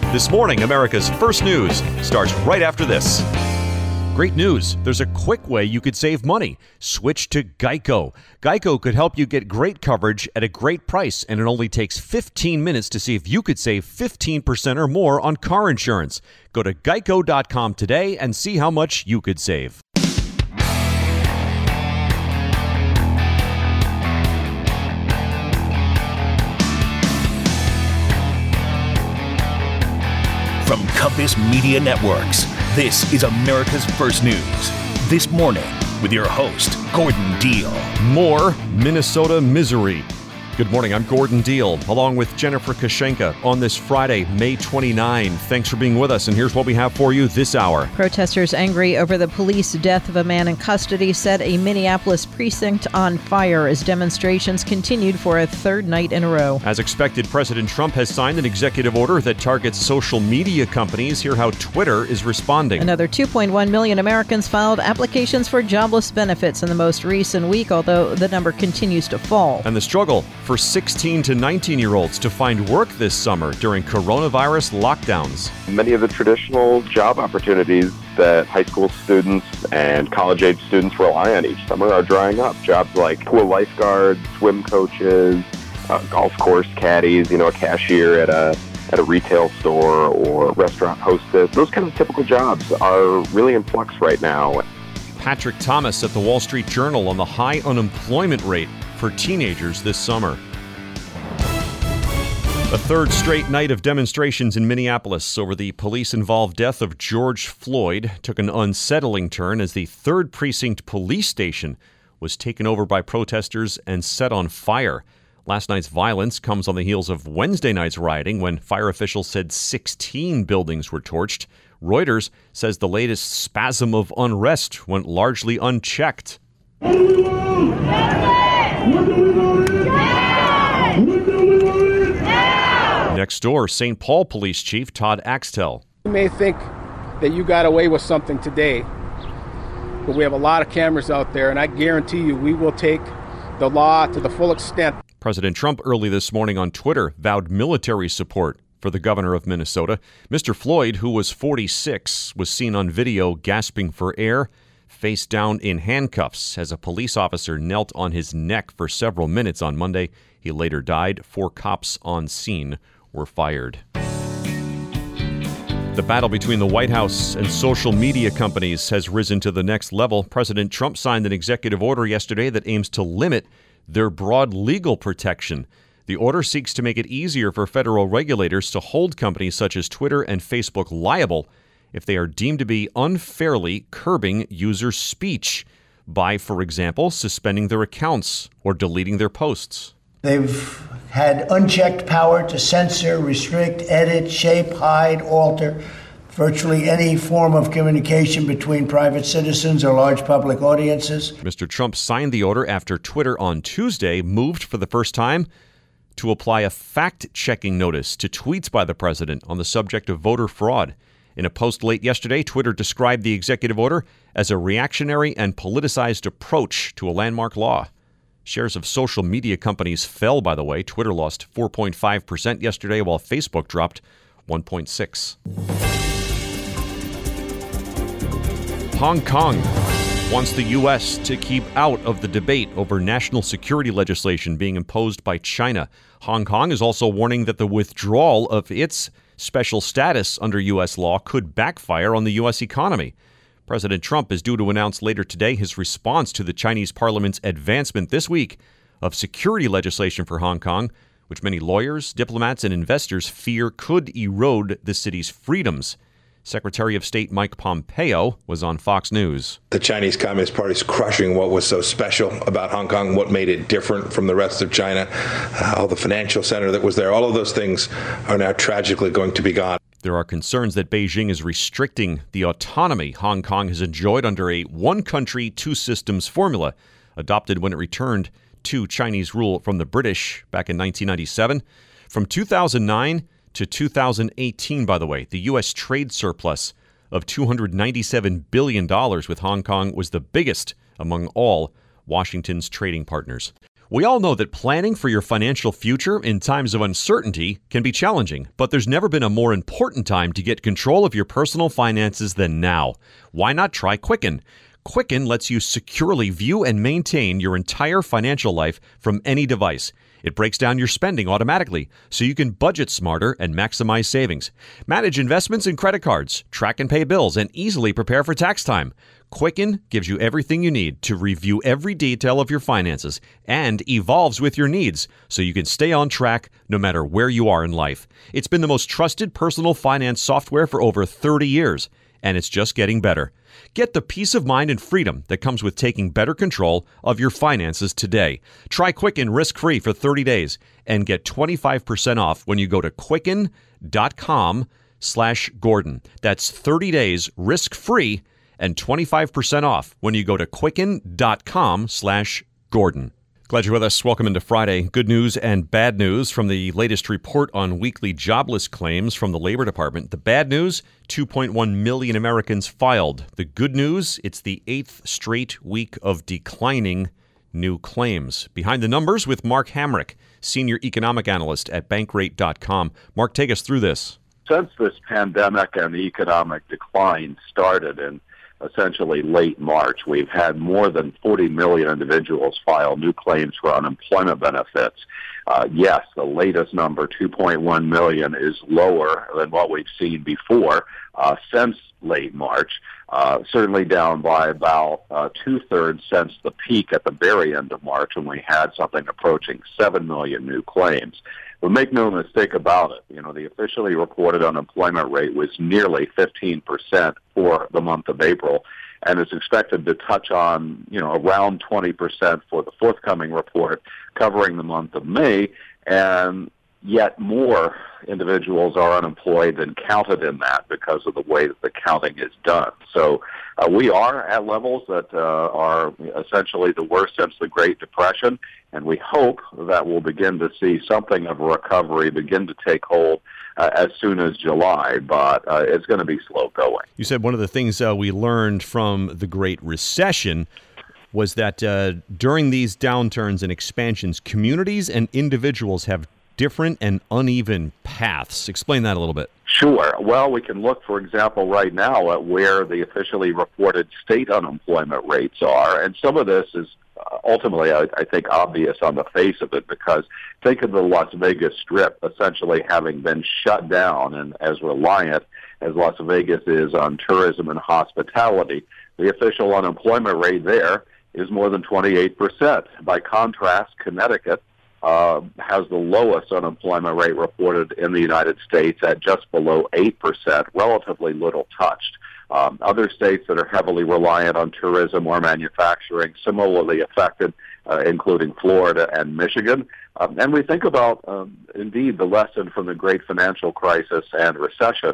This morning, America's First News starts right after this. Great news. There's a quick way you could save money. Switch to Geico. Geico could help you get great coverage at a great price, and it only takes 15 minutes to see if you could save 15% or more on car insurance. Go to geico.com today and see how much you could save. From Compass Media Networks, this is America's First News. This morning, with your host, Gordon Deal. More Minnesota misery. Good morning, I'm Gordon Deal, along with Jennifer Kashenka on this Friday, May 29. Thanks for being with us, and here's what we have for you this hour. Protesters angry over the police death of a man in custody set a Minneapolis precinct on fire as demonstrations continued for a third night in a row. As expected, President Trump has signed an executive order that targets social media companies. Hear how Twitter is responding. Another 2.1 million Americans filed applications for jobless benefits in the most recent week, although the number continues to fall. And the struggle for 16 to 19-year-olds to find work this summer during coronavirus lockdowns. Many of the traditional job opportunities that high school students and college-age students rely on each summer are drying up. Jobs like pool lifeguards, swim coaches, golf course caddies, a cashier at a retail store or restaurant hostess. Those kind of typical jobs are really in flux right now. Patrick Thomas at the Wall Street Journal on the high unemployment rate for teenagers this summer. A third straight night of demonstrations in Minneapolis over the police-involved death of George Floyd took an unsettling turn as the 3rd Precinct police station was taken over by protesters and set on fire. Last night's violence comes on the heels of Wednesday night's rioting when fire officials said 16 buildings were torched. Reuters says the latest spasm of unrest went largely unchecked. Next door, St. Paul Police Chief Todd Axtell. You may think that you got away with something today, but we have a lot of cameras out there, and I guarantee you we will take the law to the full extent. President Trump early this morning on Twitter vowed military support for the governor of Minnesota. Mr. Floyd, who was 46, was seen on video gasping for air, face down in handcuffs as a police officer knelt on his neck for several minutes on Monday. He later died. 4 cops on scene were fired. The battle between the White House and social media companies has risen to the next level. President Trump signed an executive order yesterday that aims to limit their broad legal protection. The order seeks to make it easier for federal regulators to hold companies such as Twitter and Facebook liable if they are deemed to be unfairly curbing user speech by, for example, suspending their accounts or deleting their posts. They've had unchecked power to censor, restrict, edit, shape, hide, alter virtually any form of communication between private citizens or large public audiences. Mr. Trump signed the order after Twitter on Tuesday moved for the first time to apply a fact-checking notice to tweets by the president on the subject of voter fraud. In a post late yesterday, Twitter described the executive order as a reactionary and politicized approach to a landmark law. Shares of social media companies fell, by the way. Twitter lost 4.5% yesterday, while Facebook dropped 1.6%. Hong Kong wants the U.S. to keep out of the debate over national security legislation being imposed by China. Hong Kong is also warning that the withdrawal of its special status under U.S. law could backfire on the U.S. economy. President Trump is due to announce later today his response to the Chinese parliament's advancement this week of security legislation for Hong Kong, which many lawyers, diplomats, and investors fear could erode the city's freedoms. Secretary of State Mike Pompeo was on Fox News. The Chinese Communist Party is crushing what was so special about Hong Kong, what made it different from the rest of China, all the financial center that was there. All of those things are now tragically going to be gone. There are concerns that Beijing is restricting the autonomy Hong Kong has enjoyed under a one-country, two-systems formula adopted when it returned to Chinese rule from the British back in 1997. From 2009 to 2018, by the way, the U.S. trade surplus of $297 billion with Hong Kong was the biggest among all Washington's trading partners. We all know that planning for your financial future in times of uncertainty can be challenging, but there's never been a more important time to get control of your personal finances than now. Why not try Quicken? Quicken lets you securely view and maintain your entire financial life from any device. It breaks down your spending automatically, so you can budget smarter and maximize savings. Manage investments and credit cards, track and pay bills, and easily prepare for tax time. Quicken gives you everything you need to review every detail of your finances and evolves with your needs, so you can stay on track no matter where you are in life. It's been the most trusted personal finance software for over 30 years, and it's just getting better. Get the peace of mind and freedom that comes with taking better control of your finances today. Try Quicken risk-free for 30 days and get 25% off when you go to quicken.com/Gordon. That's 30 days risk-free and 25% off when you go to quicken.com/Gordon. Glad you're with us. Welcome into Friday. Good news and bad news from the latest report on weekly jobless claims from the Labor Department. The bad news, 2.1 million Americans filed. The good news, it's the 8th straight week of declining new claims. Behind the numbers with Mark Hamrick, Senior Economic Analyst at Bankrate.com. Mark, take us through this. Since this pandemic and the economic decline started in essentially late March, we've had more than 40 million individuals file new claims for unemployment benefits. Yes, the latest number, 2.1 million, is lower than what we've seen before since late March, certainly down by about two-thirds since the peak at the very end of March when we had something approaching 7 million new claims. But make no mistake about it, the officially reported unemployment rate was nearly 15% for the month of April, and is expected to touch on, around 20% for the forthcoming report covering the month of May, and yet more individuals are unemployed than counted in that because of the way that the counting is done. So we are at levels that are essentially the worst since the Great Depression, and we hope that we'll begin to see something of a recovery begin to take hold as soon as July, but it's going to be slow going. You said one of the things we learned from the Great Recession was that during these downturns and expansions, communities and individuals have different and uneven paths. Explain that a little bit. Sure. Well, we can look, for example, right now at where the officially reported state unemployment rates are, and some of this is ultimately, I think, obvious on the face of it, because think of the Las Vegas Strip essentially having been shut down, and as reliant as Las Vegas is on tourism and hospitality, the official unemployment rate there is more than 28%. By contrast, Connecticut has the lowest unemployment rate reported in the United States at just below 8%, relatively little touched. Other states that are heavily reliant on tourism or manufacturing similarly affected, including Florida and Michigan. And we think about, indeed, the lesson from the great financial crisis and recession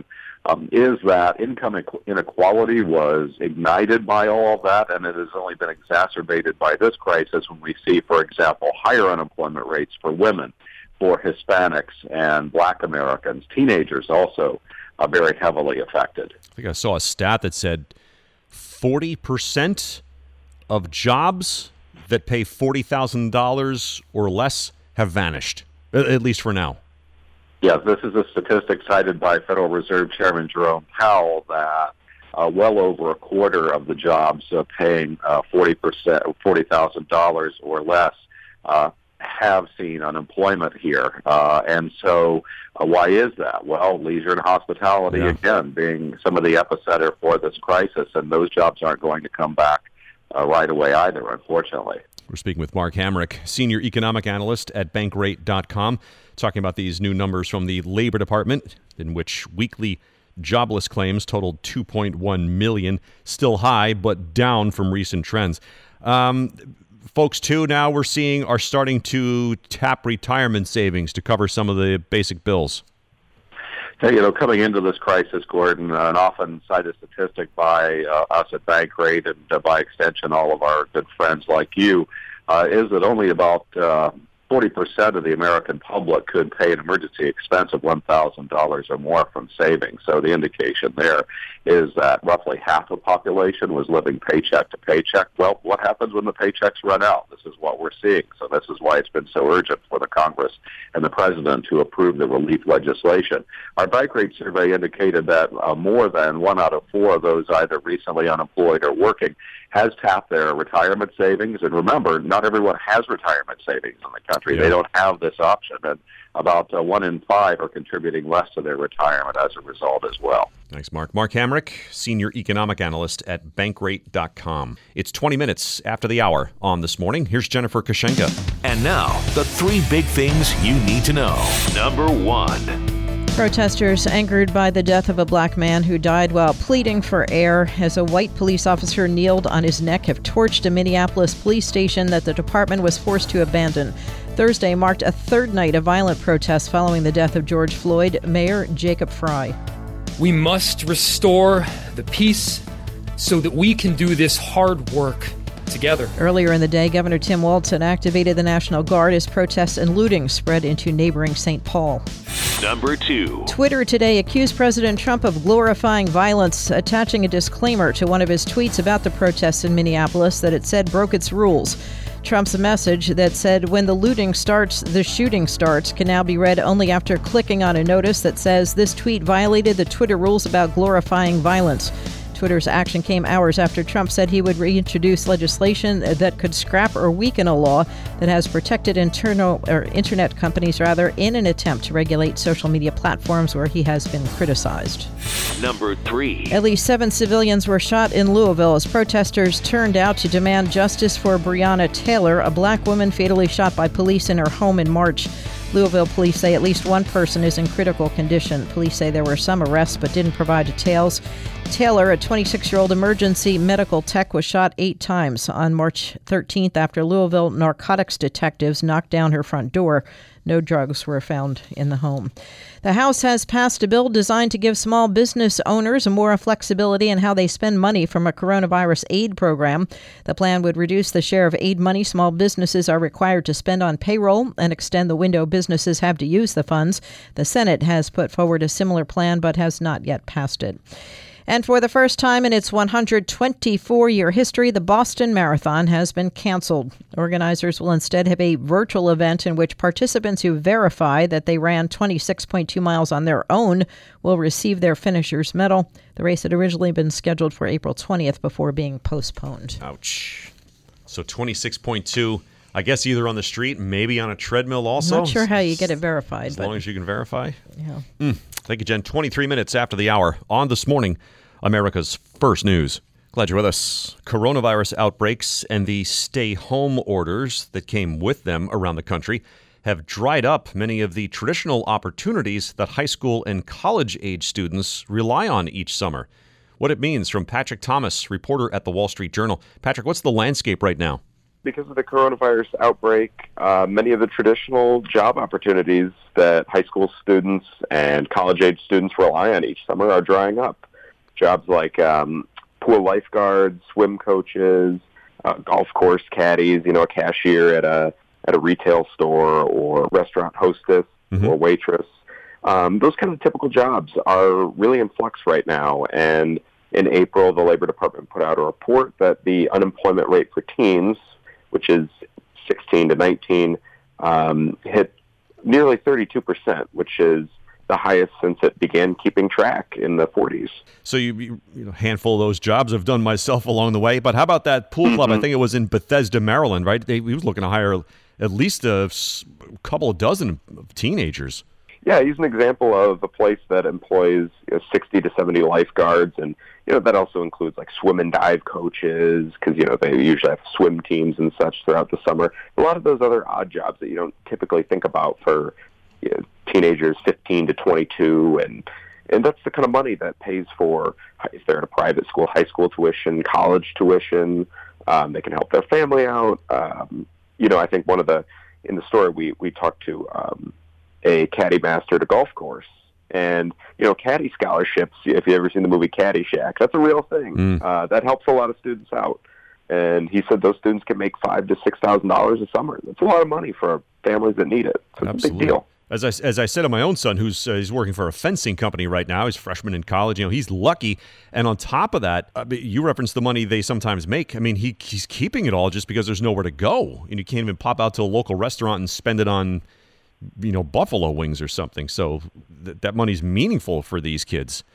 is that income inequality was ignited by all of that, and it has only been exacerbated by this crisis when we see, for example, higher unemployment rates for women, for Hispanics and Black Americans. Teenagers also are very heavily affected. I think I saw a stat that said 40% of jobs that pay $40,000 or less have vanished, at least for now. Yes, this is a statistic cited by Federal Reserve Chairman Jerome Powell that well over a quarter of the jobs paying $40,000 or less have seen unemployment here. And so why is that? Well, leisure and hospitality, again, being some of the epicenter for this crisis, and those jobs aren't going to come back right away either, unfortunately. We're speaking with Mark Hamrick, Senior Economic Analyst at Bankrate.com, talking about these new numbers from the Labor Department, in which weekly jobless claims totaled 2.1 million, still high, but down from recent trends. Folks, too, now we're seeing are starting to tap retirement savings to cover some of the basic bills. Coming into this crisis, Gordon, an often cited statistic by us at Bankrate and by extension all of our good friends like you, is that only about 40% 40% of the American public could pay an emergency expense of $1,000 or more from savings. So the indication there is that roughly half the population was living paycheck to paycheck. Well, what happens when the paychecks run out? This is what we're seeing. So this is why it's been so urgent for the Congress and the President to approve the relief legislation. Our bank rate survey indicated that more than 1 out of 4 of those either recently unemployed or working has tapped their retirement savings. And remember, not everyone has retirement savings in the country. They don't have this option. And about 1 in 5 are contributing less to their retirement as a result as well. Thanks, Mark. Mark Hamrick, Senior Economic Analyst at Bankrate.com. It's 20 minutes after the hour on This Morning. Here's Jennifer Kashenka. And now, the 3 big things you need to know. Number 1. Protesters angered by the death of a black man who died while pleading for air as a white police officer kneeled on his neck have torched a Minneapolis police station that the department was forced to abandon. Thursday marked a third night of violent protests following the death of George Floyd. Mayor Jacob Fry. We must restore the peace so that we can do this hard work together. Earlier in the day, Governor Tim Walz had activated the National Guard as protests and looting spread into neighboring St. Paul. Number 2. Twitter today accused President Trump of glorifying violence, attaching a disclaimer to one of his tweets about the protests in Minneapolis that it said broke its rules. Trump's message that said, "When the looting starts, the shooting starts," can now be read only after clicking on a notice that says this tweet violated the Twitter rules about glorifying violence. Twitter's action came hours after Trump said he would reintroduce legislation that could scrap or weaken a law that has protected internet companies in an attempt to regulate social media platforms where he has been criticized. Number 3. At least 7 civilians were shot in Louisville as protesters turned out to demand justice for Breonna Taylor, a black woman fatally shot by police in her home in March. Louisville police say at least one person is in critical condition. Police say there were some arrests but didn't provide details. Taylor, a 26-year-old emergency medical tech, was shot 8 times on March 13th after Louisville narcotics detectives knocked down her front door. No drugs were found in the home. The House has passed a bill designed to give small business owners more flexibility in how they spend money from a coronavirus aid program. The plan would reduce the share of aid money small businesses are required to spend on payroll and extend the window businesses have to use the funds. The Senate has put forward a similar plan but has not yet passed it. And for the first time in its 124-year history, the Boston Marathon has been canceled. Organizers will instead have a virtual event in which participants who verify that they ran 26.2 miles on their own will receive their finisher's medal. The race had originally been scheduled for April 20th before being postponed. Ouch. So 26.2, I guess either on the street, maybe on a treadmill also. I'm not sure how you get it verified. As long as you can verify. Yeah. Thank you, Jen. 23 minutes after the hour on This Morning, America's First News. Glad you're with us. Coronavirus outbreaks and the stay-home orders that came with them around the country have dried up many of the traditional opportunities that high school and college-age students rely on each summer. What it means from Patrick Thomas, reporter at the Wall Street Journal. Patrick, what's the landscape right now? Because of the coronavirus outbreak, many of the traditional job opportunities that high school students and college-age students rely on each summer are drying up. Jobs like pool lifeguards, swim coaches, golf course caddies, a cashier at a retail store, or restaurant hostess or waitress. Those kind of typical jobs are really in flux right now. And in April, the Labor Department put out a report that the unemployment rate for teens, which is 16 to 19, hit nearly 32%, which is the highest since it began keeping track in the 40s. So you handful of those jobs I've done myself along the way. But how about that pool club? I think it was in Bethesda, Maryland, right? He was looking to hire at least a couple of dozen teenagers. Yeah, he's an example of a place that employs 60 to 70 lifeguards, and that also includes like swim and dive coaches, because they usually have swim teams and such throughout the summer. A lot of those other odd jobs that you don't typically think about for teenagers 15 to 22, and that's the kind of money that pays for, if they're at a private school, high school tuition, college tuition. They can help their family out. I think in the story we talked to a caddy master at a golf course. And, caddy scholarships, if you've ever seen the movie Caddyshack, that's a real thing. That helps a lot of students out. And he said those students can make $5,000 to $6,000 a summer. That's a lot of money for families that need it. So it's a big deal. As I said to my own son, who's he's working for a fencing company right now, he's a freshman in college. He's lucky. And on top of that, you referenced the money they sometimes make. I mean, he's keeping it all just because there's nowhere to go, and you can't even pop out to a local restaurant and spend it on, buffalo wings or something. So that money's meaningful for these kids.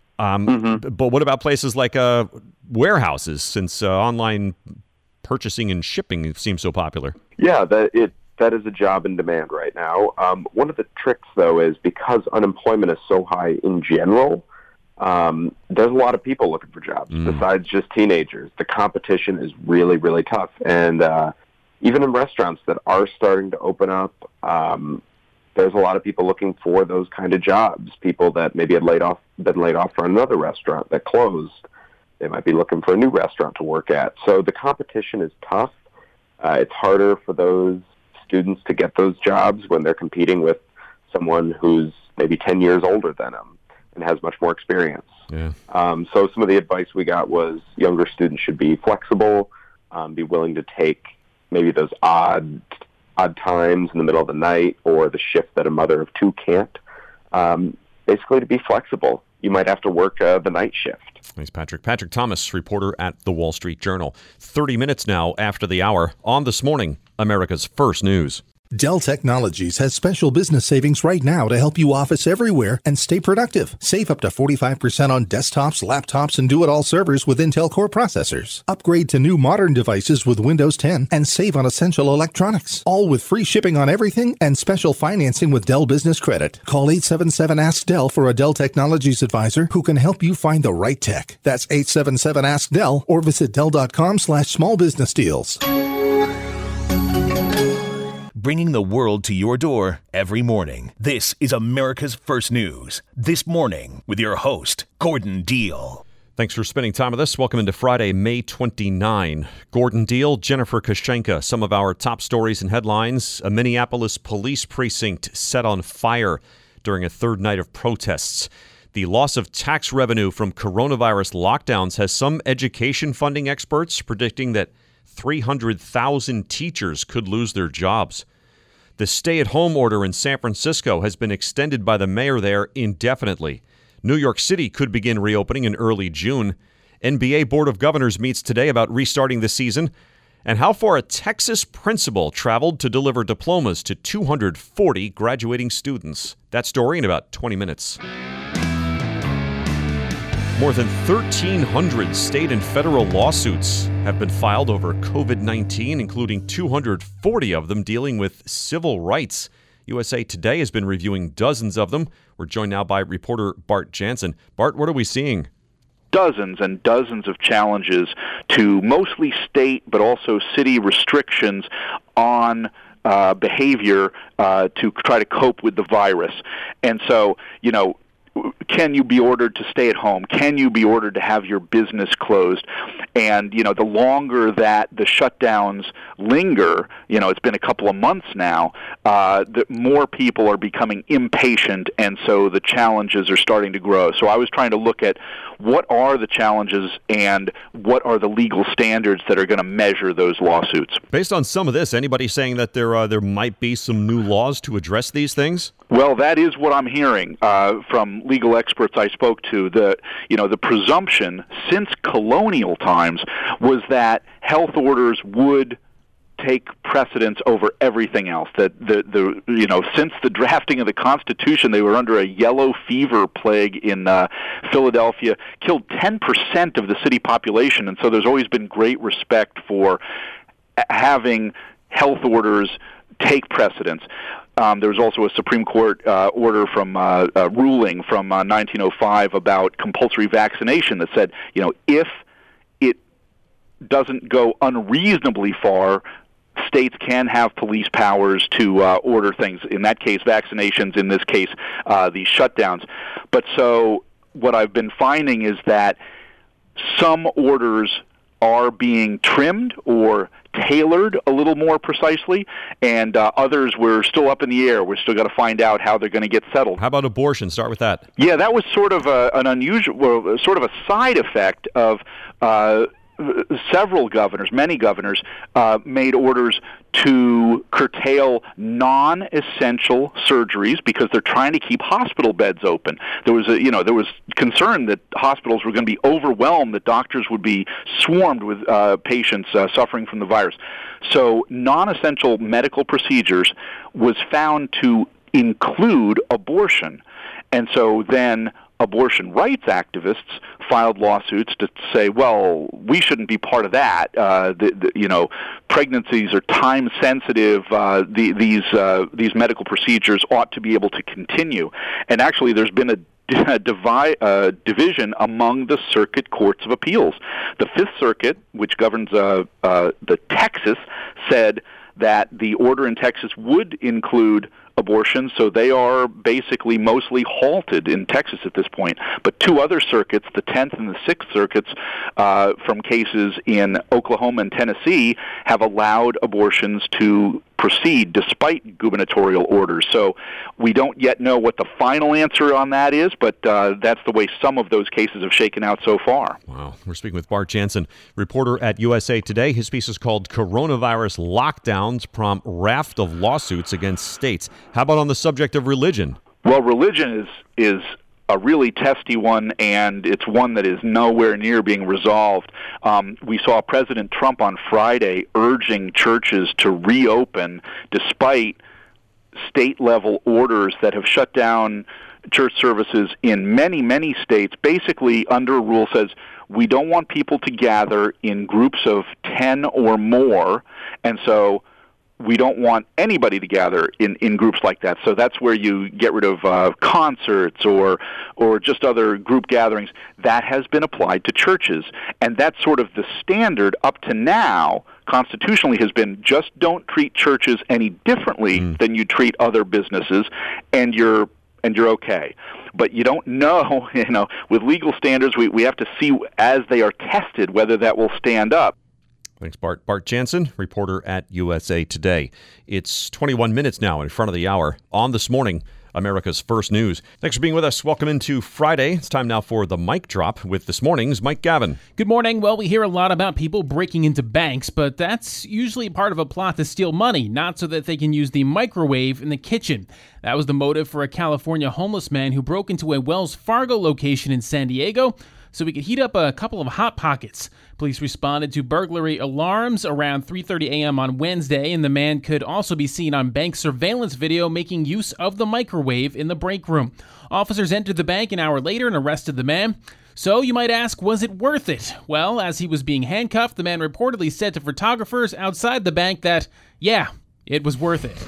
But what about places like warehouses, since online purchasing and shipping seems so popular? Yeah, that is a job in demand right now. One of the tricks, though, is because unemployment is so high in general, there's a lot of people looking for jobs besides just teenagers. The competition is really, really tough. And even in restaurants that are starting to open up, there's a lot of people looking for those kind of jobs. People that maybe had been laid off from another restaurant that closed. They might be looking for a new restaurant to work at. So the competition is tough. It's harder for those students to get those jobs when they're competing with someone who's maybe 10 years older than them and has much more experience. Yeah. So some of the advice we got was younger students should be flexible, be willing to take maybe those odd times in the middle of the night or the shift that a mother of two can't. Basically to be flexible. You might have to work the night shift. Thanks, Patrick. Patrick Thomas, reporter at The Wall Street Journal. 30 minutes now after the hour on This Morning, America's First News. Dell Technologies has special business savings right now to help you office everywhere and stay productive. Save up to 45% on desktops, laptops, and do-it-all servers with Intel Core processors. Upgrade to new modern devices with Windows 10 and save on essential electronics. All with free shipping on everything and special financing with Dell Business Credit. Call 877-ASK-DELL for a Dell Technologies advisor who can help you find the right tech. That's 877-ASK-DELL or visit Dell.com/smallbusinessdeals. Bringing the world to your door every morning. This is America's First News. This Morning with your host, Gordon Deal. Thanks for spending time with us. Welcome into Friday, May 29. Gordon Deal, Jennifer Koshenka. Some of our top stories and headlines. A Minneapolis police precinct set on fire during a third night of protests. The loss of tax revenue from coronavirus lockdowns has some education funding experts predicting that 300,000 teachers could lose their jobs. The stay-at-home order in San Francisco has been extended by the mayor there indefinitely. New York City could begin reopening in early June. NBA Board of Governors meets today about restarting the season, and how far a Texas principal traveled to deliver diplomas to 240 graduating students. That story in about 20 minutes. More than 1,300 state and federal lawsuits have been filed over COVID-19, including 240 of them dealing with civil rights. USA Today has been reviewing dozens of them. We're joined now by reporter Bart Jansen. Bart, what are we seeing? Dozens and dozens of challenges to mostly state but also city restrictions on behavior to try to cope with the virus. And so, can you be ordered to stay at home? Can you be ordered to have your business closed? And, the longer that the shutdowns linger, it's been a couple of months now, the more people are becoming impatient, and so the challenges are starting to grow. So I was trying to look at what are the challenges and what are the legal standards that are going to measure those lawsuits. Based on some of this, anybody saying that there might be some new laws to address these things? Well, that is what I'm hearing from legal experts I spoke to. The presumption since colonial times was that health orders would take precedence over everything else. That since the drafting of the Constitution, they were under a yellow fever plague in Philadelphia, killed 10% of the city population, and so there's always been great respect for having health orders take precedence. There was also a Supreme Court order from ruling from 1905 about compulsory vaccination that said, if it doesn't go unreasonably far, states can have police powers to order things. In that case, vaccinations. In this case, the shutdowns. But so what I've been finding is that some orders are being trimmed or tailored a little more precisely, and others we're still up in the air. We're still got to find out how they're going to get settled. How about abortion? Start with that. Yeah, that was sort of an unusual, sort of a side effect of many governors, made orders to curtail non-essential surgeries because they're trying to keep hospital beds open. There was concern that hospitals were going to be overwhelmed, that doctors would be swarmed with patients suffering from the virus. So non-essential medical procedures was found to include abortion. And so then abortion rights activists filed lawsuits to say, well, we shouldn't be part of that. Pregnancies are time sensitive. These medical procedures ought to be able to continue. And actually, there's been a division among the circuit courts of appeals. The Fifth Circuit, which governs the Texas, said that the order in Texas would include abortion, so they are basically mostly halted in Texas at this point. But two other circuits, the 10th and the 6th circuits, from cases in Oklahoma and Tennessee, have allowed abortions to proceed despite gubernatorial orders. So we don't yet know what the final answer on that is, but that's the way some of those cases have shaken out so far. Wow. We're speaking with Bart Jansen, reporter at USA Today. His piece is called Coronavirus Lockdowns Prompt Raft of Lawsuits Against States. How about on the subject of religion? Well, religion is a really testy one, and it's one that is nowhere near being resolved. We saw President Trump on Friday urging churches to reopen despite state-level orders that have shut down church services in many, many states. Basically, under a rule says we don't want people to gather in groups of 10 or more, and so we don't want anybody to gather in groups like that. So that's where you get rid of concerts or just other group gatherings. That has been applied to churches. And that's sort of the standard up to now constitutionally has been just don't treat churches any differently than you treat other businesses, and you're okay. But you don't know, with legal standards, we have to see as they are tested whether that will stand up. Thanks, Bart. Bart Jansen, reporter at USA Today. It's 21 minutes now in front of the hour on This Morning, America's First News. Thanks for being with us. Welcome into Friday. It's time now for the Mic Drop with This Morning's Mike Gavin. Good morning. Well, we hear a lot about people breaking into banks, but that's usually part of a plot to steal money, not so that they can use the microwave in the kitchen. That was the motive for a California homeless man who broke into a Wells Fargo location in San Diego so he could heat up a couple of Hot Pockets. Police responded to burglary alarms around 3:30 a.m. on Wednesday, and the man could also be seen on bank surveillance video making use of the microwave in the break room. Officers entered the bank an hour later and arrested the man. So you might ask, was it worth it? Well, as he was being handcuffed, the man reportedly said to photographers outside the bank that, yeah, it was worth it.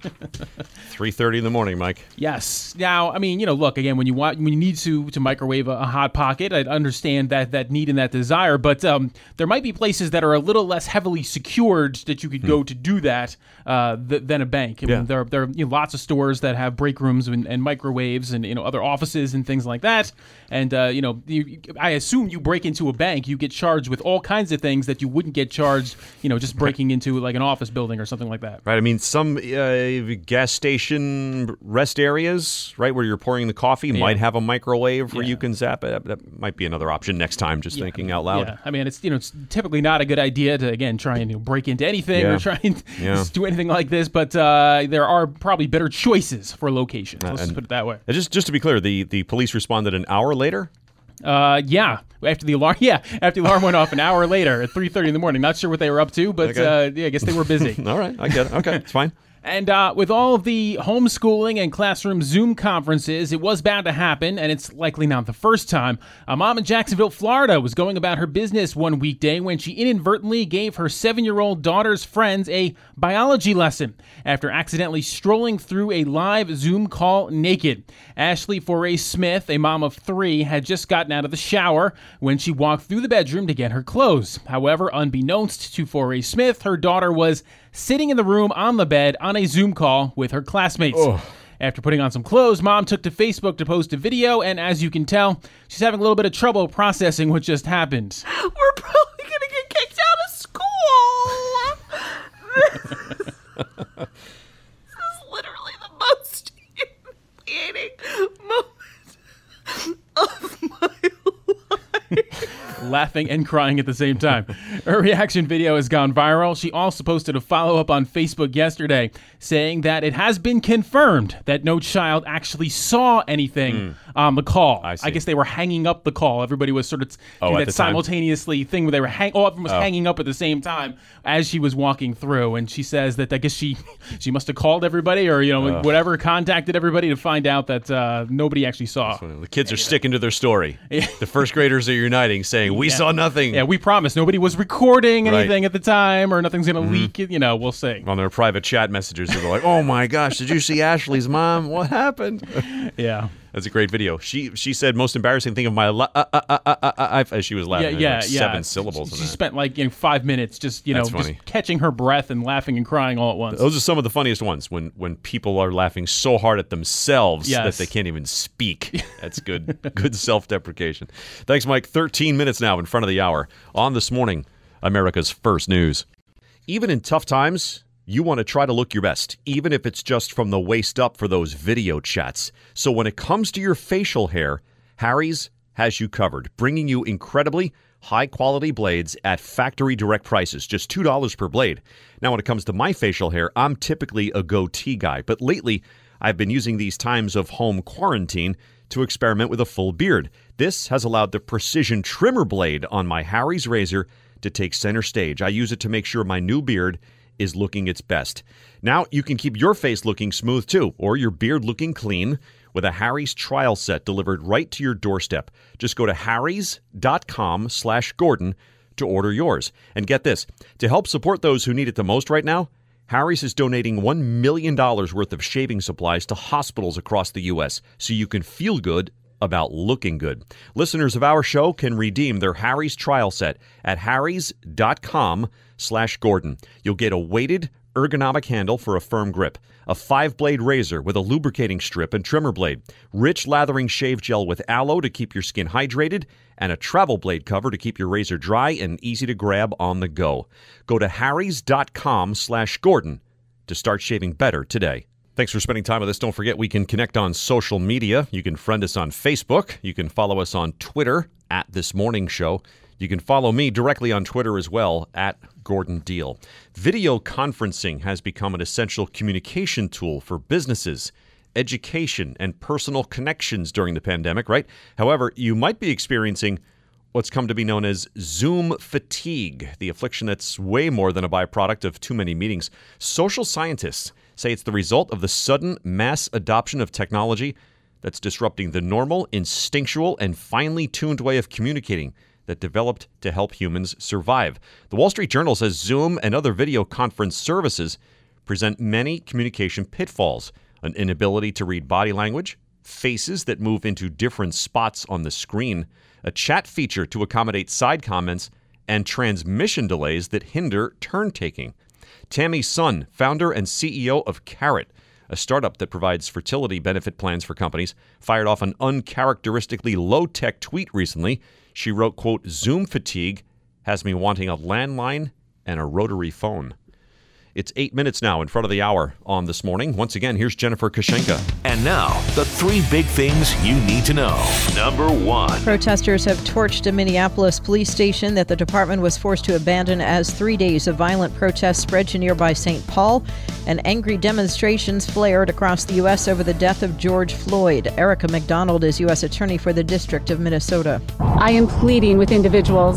3:30 in the morning, Mike. Yes. Now, I mean, look, again, when you need to microwave a Hot Pocket, I understand that need and that desire, but there might be places that are a little less heavily secured that you could go to do that than a bank. I mean, there are lots of stores that have break rooms and microwaves and other offices and things like that. And I assume you break into a bank, you get charged with all kinds of things that you wouldn't get charged, just breaking into like an office building or something like that. Right. I mean, some gas station rest areas, right, where you're pouring the coffee might have a microwave where you can zap it. That might be another option next time, just thinking out loud. Yeah. I mean, it's it's typically not a good idea to, again, try and break into anything or try and do anything like this, but there are probably better choices for locations. Let's just put it that way. Just to be clear, the police responded an hour later? After the alarm went off an hour later at 3:30 in the morning. Not sure what they were up to, but I guess they were busy. All right, I get it. Okay, it's fine. And with all of the homeschooling and classroom Zoom conferences, it was bound to happen, and it's likely not the first time. A mom in Jacksonville, Florida, was going about her business one weekday when she inadvertently gave her 7-year-old daughter's friends a biology lesson after accidentally strolling through a live Zoom call naked. Ashley Foray Smith, a mom of 3, had just gotten out of the shower when she walked through the bedroom to get her clothes. However, unbeknownst to Foray Smith, her daughter was sitting in the room on the bed on a Zoom call with her classmates. Oh. After putting on some clothes, mom took to Facebook to post a video, and as you can tell, she's having a little bit of trouble processing what just happened. We're probably going to get kicked out of school. This is literally the most humiliating moment of my life. laughing and crying at the same time. Her reaction video has gone viral. She also posted a follow-up on Facebook yesterday saying that it has been confirmed that no child actually saw anything on the call. I guess they were hanging up the call. Everybody was sort of doing that simultaneously thing where they were everyone was hanging up at the same time as she was walking through. And she says that I guess she must have called everybody or whatever, contacted everybody to find out that nobody actually saw. The kids are sticking to their story. The first graders are uniting, saying, we saw nothing. Yeah, we promise. Nobody was recording anything at the time or nothing's going to leak. We'll see. On their private chat messages, they're like, oh my gosh, did you see Ashley's mom? What happened? Yeah. That's a great video. She said most embarrassing thing of my life as she was laughing. Yeah, 7 syllables. She spent 5 minutes just catching her breath and laughing and crying all at once. Those are some of the funniest ones when people are laughing so hard at themselves that they can't even speak. That's good self-deprecation. Thanks, Mike. 13 minutes now in front of the hour on This Morning, America's First News. Even in tough times, you want to try to look your best, even if it's just from the waist up for those video chats. So when it comes to your facial hair, Harry's has you covered, bringing you incredibly high-quality blades at factory direct prices, just $2 per blade. Now, when it comes to my facial hair, I'm typically a goatee guy, but lately I've been using these times of home quarantine to experiment with a full beard. This has allowed the precision trimmer blade on my Harry's razor to take center stage. I use it to make sure my new beard is looking its best. Now you can keep your face looking smooth too, or your beard looking clean with a Harry's trial set delivered right to your doorstep. Just go to harrys.com/Gordon to order yours. And get this, to help support those who need it the most right now, Harry's is donating $1 million worth of shaving supplies to hospitals across the U.S. so you can feel good about looking good. Listeners of our show can redeem their Harry's trial set at harrys.com/Gordon. You'll get a weighted ergonomic handle for a firm grip, a 5-blade razor with a lubricating strip and trimmer blade, rich lathering shave gel with aloe to keep your skin hydrated, and a travel blade cover to keep your razor dry and easy to grab on the go. Go to harrys.com/Gordon to start shaving better today. Thanks for spending time with us. Don't forget, we can connect on social media. You can friend us on Facebook. You can follow us on Twitter at This Morning Show. You can follow me directly on Twitter as well at Gordon Deal. Video conferencing has become an essential communication tool for businesses, education, and personal connections during the pandemic, right? However, you might be experiencing what's come to be known as Zoom fatigue, the affliction that's way more than a byproduct of too many meetings. Social scientists say it's the result of the sudden mass adoption of technology that's disrupting the normal, instinctual, and finely tuned way of communicating that developed to help humans survive. The Wall Street Journal says Zoom and other video conference services present many communication pitfalls: an inability to read body language, faces that move into different spots on the screen, a chat feature to accommodate side comments, and transmission delays that hinder turn-taking. Tammy Sun, founder and CEO of Carrot, a startup that provides fertility benefit plans for companies, fired off an uncharacteristically low-tech tweet recently. She wrote, quote, "Zoom fatigue has me wanting a landline and a rotary phone." It's 8 minutes now in front of the hour on This Morning. Once again, here's Jennifer Kushenka. And now, the 3 big things you need to know. Number 1. Protesters have torched a Minneapolis police station that the department was forced to abandon as 3 days of violent protests spread to nearby St. Paul, and angry demonstrations flared across the U.S. over the death of George Floyd. Erica McDonald is U.S. Attorney for the District of Minnesota. I am pleading with individuals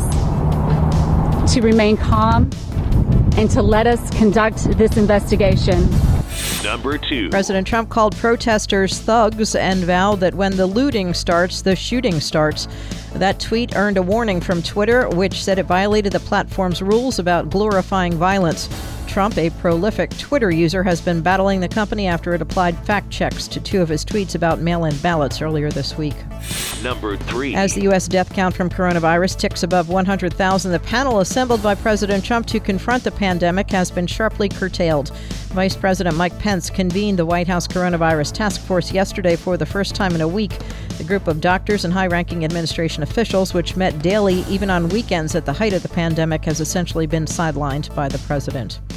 to remain calm and to let us conduct this investigation. Number 2. President Trump called protesters thugs and vowed that when the looting starts, the shooting starts. That tweet earned a warning from Twitter, which said it violated the platform's rules about glorifying violence. Trump, a prolific Twitter user, has been battling the company after it applied fact checks to 2 of his tweets about mail-in ballots earlier this week. Number 3. As the U.S. death count from coronavirus ticks above 100,000, the panel assembled by President Trump to confront the pandemic has been sharply curtailed. Vice President Mike Pence convened the White House Coronavirus Task Force yesterday for the first time in a week. The group of doctors and high-ranking administration officials, which met daily, even on weekends at the height of the pandemic, has essentially been sidelined by the president.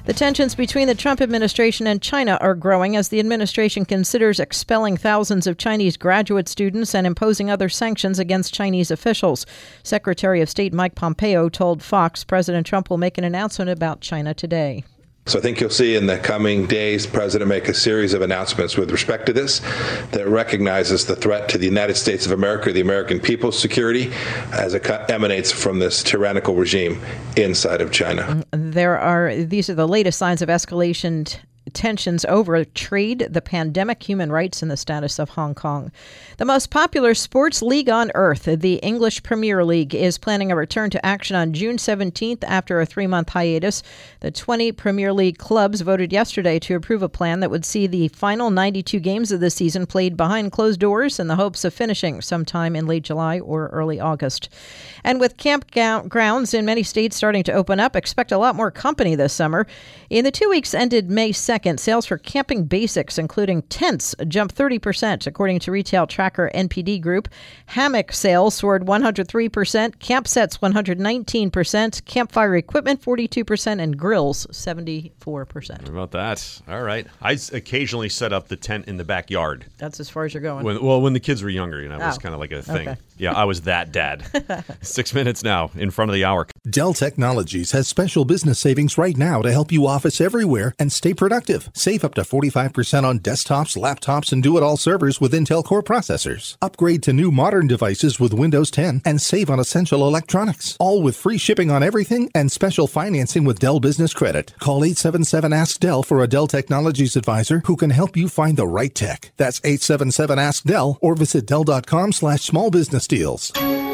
The tensions between the Trump administration and China are growing as the administration considers expelling thousands of Chinese graduate students and imposing other sanctions against Chinese officials. Secretary of State Mike Pompeo told Fox President Trump will make an announcement about China today. So I think you'll see in the coming days, the President make a series of announcements with respect to this that recognizes the threat to the United States of America, the American people's security, as it emanates from this tyrannical regime inside of China. These are the latest signs of escalation tensions over trade, the pandemic, human rights, and the status of Hong Kong. The most popular sports league on earth, the English Premier League, is planning a return to action on June 17th after a 3-month hiatus. The 20 Premier League clubs voted yesterday to approve a plan that would see the final 92 games of the season played behind closed doors in the hopes of finishing sometime in late July or early August. And with campgrounds in many states starting to open up, expect a lot more company this summer. In the 2 weeks ended May 2nd, sales for camping basics, including tents, jumped 30%, according to retail tracker NPD Group. Hammock sales soared 103%, camp sets 119%, campfire equipment 42%, and grills 74%. How about that? All right. I occasionally set up the tent in the backyard. That's as far as you're going. When the kids were younger, it was kind of like a thing. Okay. Yeah, I was that dad. 6 minutes now in front of the hour. Dell Technologies has special business savings right now to help you office everywhere and stay productive. Save up to 45% on desktops, laptops, and do-it-all servers with Intel Core processors. Upgrade to new modern devices with Windows 10 and save on essential electronics. All with free shipping on everything and special financing with Dell Business Credit. Call 877-ASK-DELL for a Dell Technologies advisor who can help you find the right tech. That's 877-ASK-DELL or visit Dell.com/smallbusinessdeals.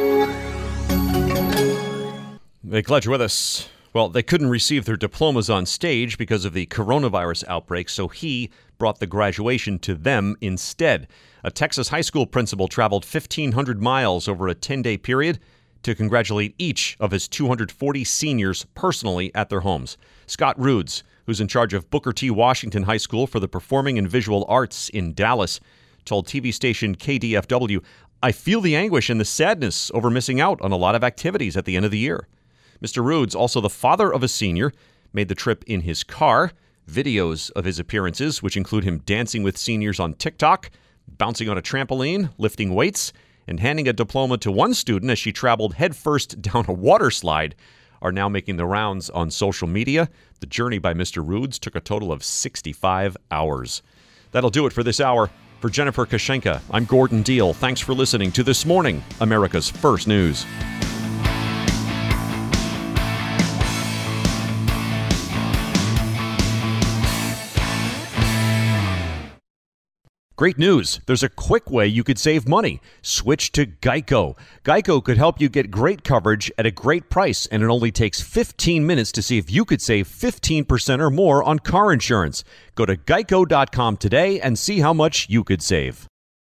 Glad you're with us. Well, they couldn't receive their diplomas on stage because of the coronavirus outbreak, so he brought the graduation to them instead. A Texas high school principal traveled 1,500 miles over a 10-day period to congratulate each of his 240 seniors personally at their homes. Scott Roods, who's in charge of Booker T. Washington High School for the Performing and Visual Arts in Dallas, told TV station KDFW, "I feel the anguish and the sadness over missing out on a lot of activities at the end of the year." Mr. Roods, also the father of a senior, made the trip in his car. Videos of his appearances, which include him dancing with seniors on TikTok, bouncing on a trampoline, lifting weights, and handing a diploma to one student as she traveled headfirst down a water slide, are now making the rounds on social media. The journey by Mr. Roods took a total of 65 hours. That'll do it for this hour. For Jennifer Kashenka, I'm Gordon Deal. Thanks for listening to This Morning, America's First News. Great news. There's a quick way you could save money. Switch to Geico. Geico could help you get great coverage at a great price, and it only takes 15 minutes to see if you could save 15% or more on car insurance. Go to geico.com today and see how much you could save.